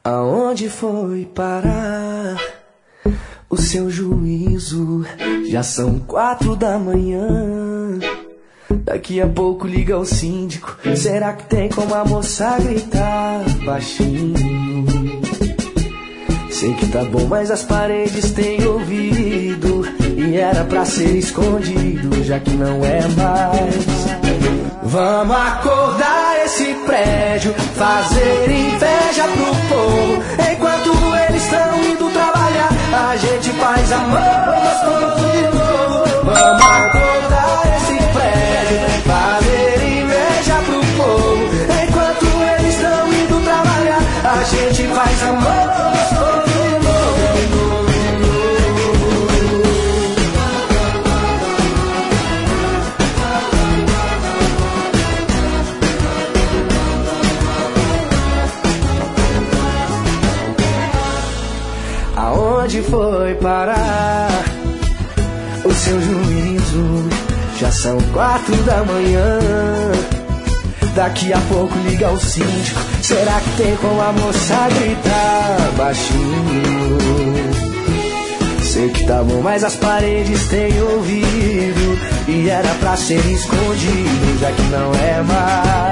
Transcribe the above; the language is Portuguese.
Aonde foi parar o seu juízo? Já são 4 da manhã. Daqui a pouco liga o síndico. Será que tem como a moça gritar baixinho? Sei que tá bom, mas as paredes têm ouvido. E era pra ser escondido, já que não é mais. Vamos acordar esse prédio, fazer inveja pro povo. Enquanto eles estão indo trabalhar, a gente faz amor de novo. Vamos acordar esse prédio, fazer inveja pro povo. Enquanto eles estão indo trabalhar, a gente faz amor. Aonde foi parar o seu juízo? Já são 4 da manhã. Daqui a pouco liga o síndico. Será que tem como a moça gritar baixinho? Sei que tá bom, mas as paredes têm ouvido. E era pra ser escondido, já que não é mais.